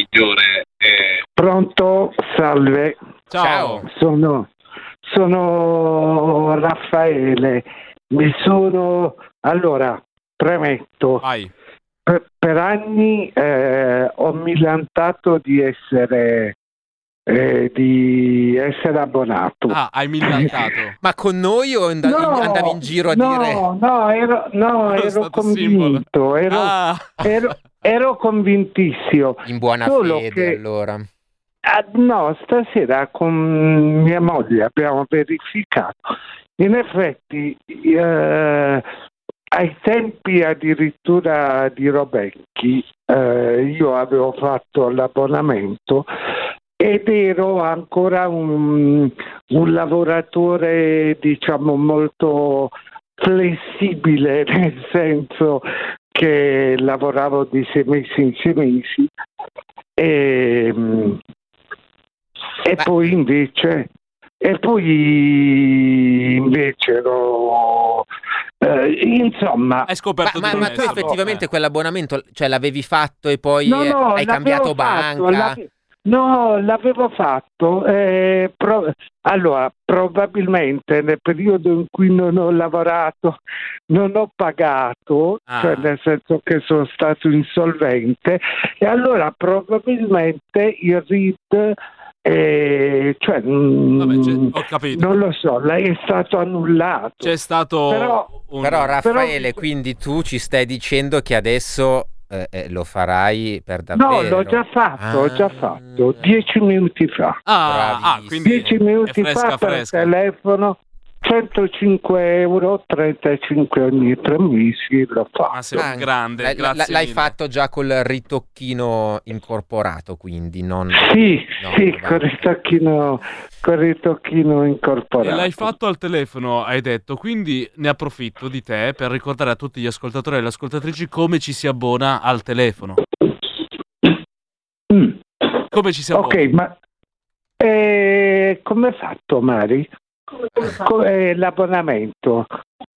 Pronto, salve. Ciao. Sono Raffaele. Allora, premetto. Vai. Per anni ho millantato di essere di essere abbonato. Ah, hai millantato. Ma con noi o andavi in giro a dire? Ero convinto, ero convintissimo. In buona Solo fede, che, allora. no, stasera con mia moglie abbiamo verificato. In effetti, ai tempi addirittura di Robecchi, io avevo fatto l'abbonamento ed ero ancora un lavoratore, diciamo, molto flessibile, nel senso che lavoravo di 6 mesi in 6 mesi e poi invece ero insomma. Hai scoperto ma tu effettivamente quell'abbonamento, cioè l'avevi fatto e poi hai cambiato banca? No, l'avevo fatto. Allora, probabilmente nel periodo in cui non ho lavorato non ho pagato, cioè nel senso che sono stato insolvente, e allora probabilmente il RID ho capito. Non lo so, lei è stato annullato. C'è stato però Raffaele, quindi tu ci stai dicendo che adesso lo farai per davvero? No, l'ho già fatto 10 minuti fa. Quindi 10 minuti fresca, fa per telefono, 105 euro, 35 ogni 3 mesi, lo fa. Ma sei un grande, grazie l'hai mille. fatto già col ritocchino incorporato, quindi non... Sì, con il ritocchino incorporato. E l'hai fatto al telefono, hai detto, quindi ne approfitto di te per ricordare a tutti gli ascoltatori e le ascoltatrici come ci si abbona al telefono. Come ci si abbona? Ok, ma come è fatto, Mari? L'abbonamento?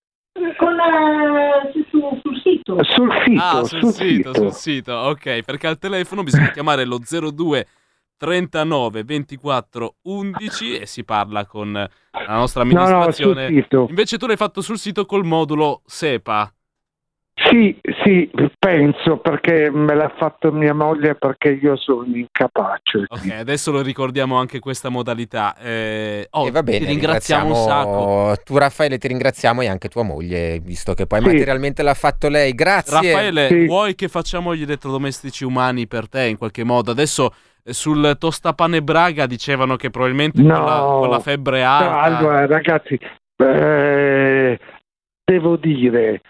Sul sito. Sul sito, ok, perché al telefono bisogna chiamare lo 02 39 24 11 e si parla con la nostra amministrazione. No, sul sito. Invece tu l'hai fatto sul sito col modulo SEPA. Sì, penso, perché me l'ha fatto mia moglie, perché io sono incapace. Ok, adesso lo ricordiamo anche questa modalità. E va bene, ti ringraziamo un sacco. Tu, Raffaele, ti ringraziamo, e anche tua moglie, visto che poi materialmente l'ha fatto lei. Grazie. Raffaele, vuoi che facciamo gli elettrodomestici umani per te in qualche modo? Adesso sul tostapane Braga dicevano che probabilmente con la febbre alta... No, allora, ragazzi, devo dire...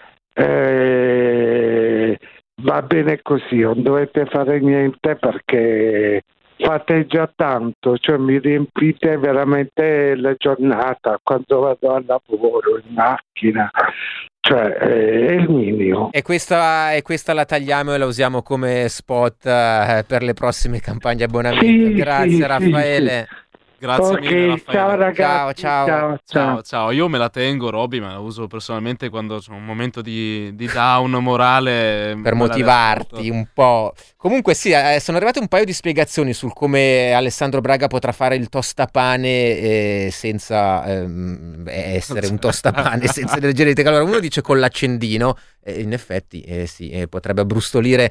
va bene così, non dovete fare niente perché fate già tanto, cioè mi riempite veramente la giornata quando vado al lavoro, in macchina, cioè è il minimo. E questa la tagliamo e la usiamo come spot per le prossime campagne abbonamento. Grazie Raffaele. Sì. Grazie mille, Raffaele. Ciao ragazzi. Ciao. Io me la tengo, Roby, ma la uso personalmente quando c'è un momento di down morale. Per motivarti un po'. Comunque sì, sono arrivate un paio di spiegazioni sul come Alessandro Braga potrà fare il tostapane senza essere un tostapane, senza energetica. Allora uno dice con l'accendino, in effetti potrebbe abbrustolire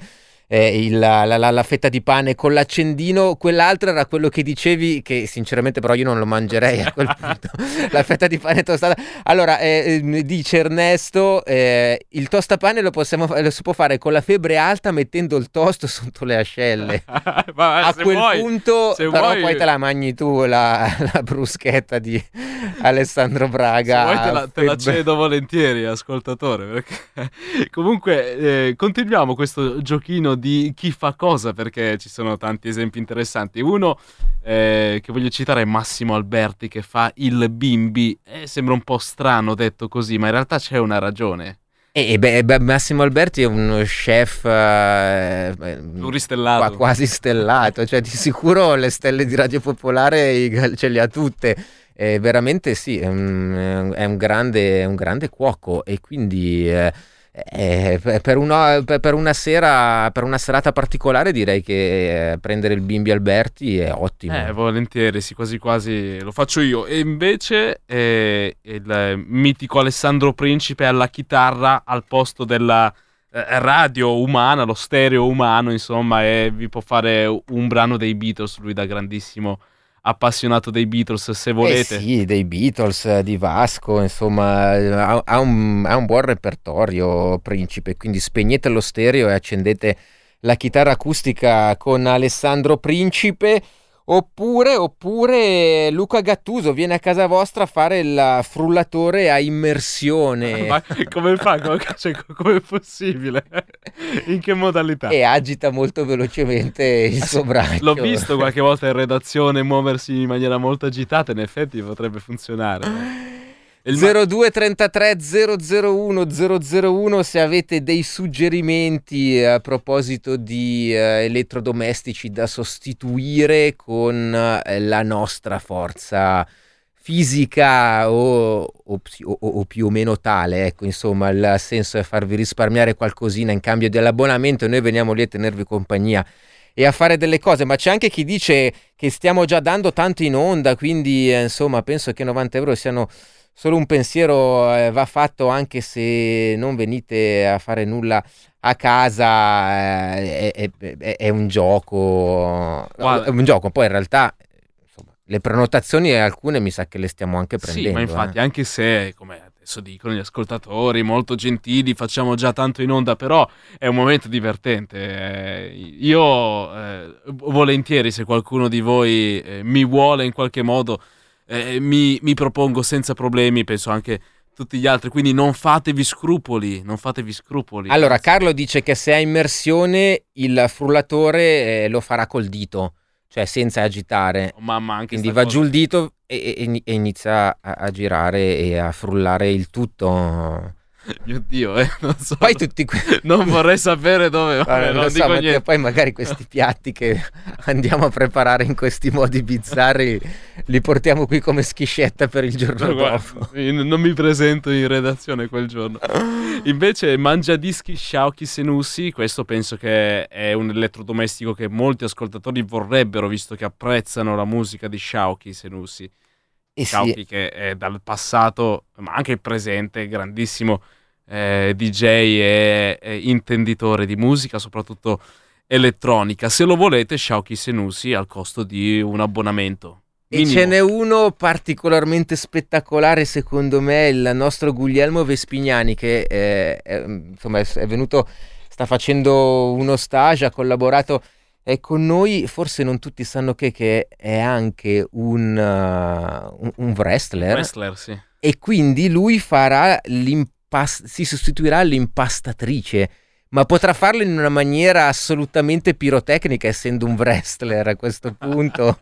la fetta di pane con l'accendino. Quell'altro era quello che dicevi, che sinceramente però io non lo mangerei a quel punto. La fetta di pane tostata. Allora dice Ernesto, il tostapane lo si può fare con la febbre alta mettendo il toast sotto le ascelle. A quel punto però poi te la mangi tu la bruschetta di Alessandro Braga. Se vuoi te la cedo volentieri, ascoltatore, perché comunque continuiamo questo giochino di chi fa cosa, perché ci sono tanti esempi interessanti. Uno che voglio citare è Massimo Alberti, che fa il bimbi. Sembra un po' strano detto così, ma in realtà c'è una ragione. Massimo Alberti è uno chef pluristellato, quasi stellato, cioè di sicuro le stelle di Radio Popolare ce le ha tutte. Veramente sì, è un grande cuoco, e quindi per una serata particolare direi che prendere il bimbi Alberti è ottimo. Volentieri, sì, quasi quasi lo faccio io. E invece il mitico Alessandro Principe alla chitarra al posto della radio umana, lo stereo umano, insomma, e vi può fare un brano dei Beatles, lui da grandissimo appassionato dei Beatles, se volete. Sì, dei Beatles, di Vasco, insomma, ha un buon repertorio, Principe, quindi spegnete lo stereo e accendete la chitarra acustica con Alessandro Principe. Oppure Luca Gattuso viene a casa vostra a fare il frullatore a immersione. Ma come fa? Come è possibile? In che modalità? E agita molto velocemente il suo braccio. L'ho visto qualche volta in redazione muoversi in maniera molto agitata, in effetti potrebbe funzionare. 0233 001 001 se avete dei suggerimenti a proposito di elettrodomestici da sostituire con la nostra forza fisica o più o meno tale, ecco, insomma, il senso è farvi risparmiare qualcosina in cambio dell'abbonamento e noi veniamo lì a tenervi compagnia e a fare delle cose. Ma c'è anche chi dice che stiamo già dando tanto in onda, quindi insomma penso che 90 euro siano solo un pensiero, va fatto anche se non venite a fare nulla a casa, è un gioco. Guarda, è un gioco, poi in realtà insomma, le prenotazioni alcune mi sa che le stiamo anche prendendo. Sì, ma infatti anche se, come adesso dicono gli ascoltatori, molto gentili, facciamo già tanto in onda, però è un momento divertente. Io volentieri, se qualcuno di voi mi vuole in qualche modo, mi propongo senza problemi, penso anche tutti gli altri, quindi non fatevi scrupoli. Allora Carlo dice che se ha immersione il frullatore lo farà col dito, cioè senza agitare, quindi va giù il dito e inizia a girare e a frullare il tutto. Mio Dio, non so. Poi tutti non vorrei sapere dove va. Non dico niente. Poi magari questi piatti che andiamo a preparare in questi modi bizzarri li portiamo qui come schiscetta per il giorno dopo. Non mi presento in redazione quel giorno. Invece Mangiadischi Sciauchi Senussi, questo penso che è un elettrodomestico che molti ascoltatori vorrebbero, visto che apprezzano la musica di Sciauchi Senussi. Sciauchi che è dal passato, ma anche il presente, grandissimo DJ e intenditore di musica, soprattutto elettronica. Se lo volete, Sciauchi Senussi al costo di un abbonamento. E ce n'è uno particolarmente spettacolare, secondo me, il nostro Guglielmo Vespignani, che insomma è venuto, sta facendo uno stage, ha collaborato con noi. Forse non tutti sanno che è anche un wrestler. Sì. E quindi lui farà si sostituirà all'impastatrice, ma potrà farlo in una maniera assolutamente pirotecnica, essendo un wrestler a questo punto.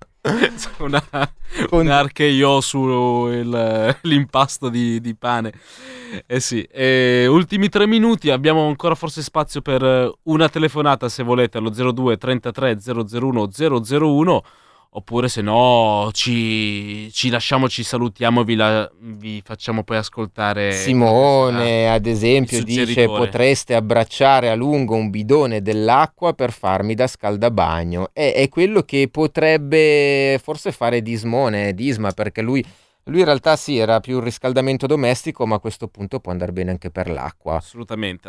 Un archeio sull'impasto di pane. Sì. Ultimi 3 minuti, abbiamo ancora forse spazio per una telefonata, se volete, allo 02 33 001 001, oppure se no ci lasciamo, ci salutiamo, vi facciamo poi ascoltare. Simone ad esempio dice: potreste abbracciare a lungo un bidone dell'acqua per farmi da scaldabagno. È quello che potrebbe forse fare Disma, perché lui in realtà sì, era più un riscaldamento domestico, ma a questo punto può andare bene anche per l'acqua. Assolutamente.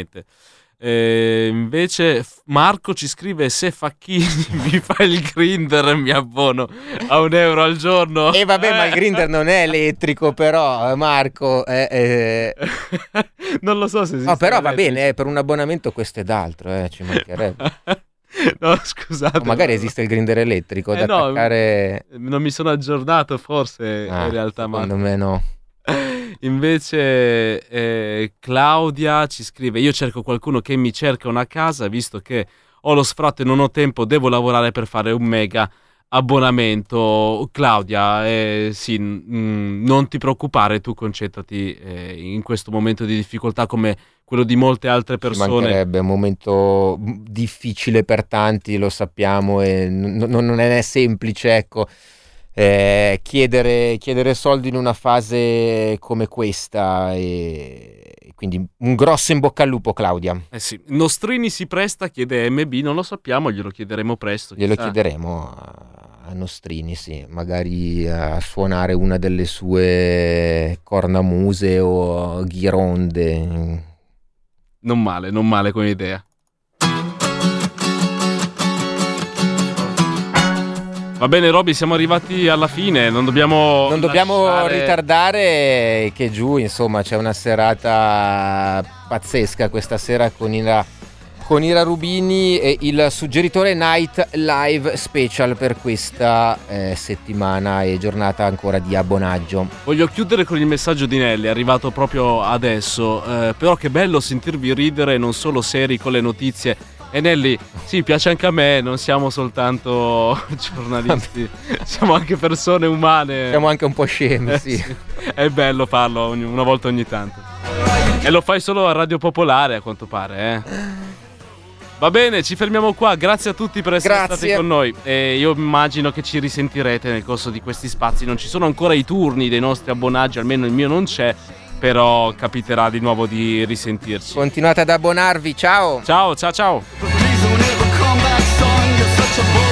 Invece Marco ci scrive: se Facchini mi fa il grinder mi abbono a €1 al giorno. E vabbè, ma il grinder non è elettrico, però Marco non lo so se esiste. No, però va bene, per un abbonamento questo è d'altro, ci mancherebbe. No, scusate. O magari esiste il grinder elettrico da attaccare. Non mi sono aggiornato, forse in realtà. Secondo me no. Invece Claudia ci scrive: io cerco qualcuno che mi cerca una casa, visto che ho lo sfratto e non ho tempo, devo lavorare per fare un mega abbonamento. Claudia, sì, non ti preoccupare, tu concentrati in questo momento di difficoltà come quello di molte altre persone. Ci mancherebbe, un momento difficile per tanti, lo sappiamo, e non è semplice, ecco. Chiedere soldi in una fase come questa, e quindi un grosso in bocca al lupo, Claudia. Sì, Nostrini si presta, chiede MB, non lo sappiamo, glielo chiederemo presto. Glielo chiederemo a Nostrini, sì, magari a suonare una delle sue cornamuse o ghironde. Non male come idea. Va bene Roby, siamo arrivati alla fine, non dobbiamo ritardare che giù, insomma, c'è una serata pazzesca questa sera con Ira Rubini e il suggeritore Night Live Special per questa settimana e giornata ancora di abbonaggio. Voglio chiudere con il messaggio di Nelly, è arrivato proprio adesso, però che bello sentirvi ridere non solo seri con le notizie. E Nelly, sì, piace anche a me, non siamo soltanto giornalisti, siamo anche persone umane. Siamo anche un po' scemi, sì. È bello farlo una volta ogni tanto. E lo fai solo a Radio Popolare, a quanto pare, Va bene, ci fermiamo qua, grazie a tutti per essere stati con noi. E io immagino che ci risentirete nel corso di questi spazi. Non ci sono ancora i turni dei nostri abbonaggi, almeno il mio non c'è, però capiterà di nuovo di risentirci. Continuate ad abbonarvi, ciao! Ciao, ciao, ciao!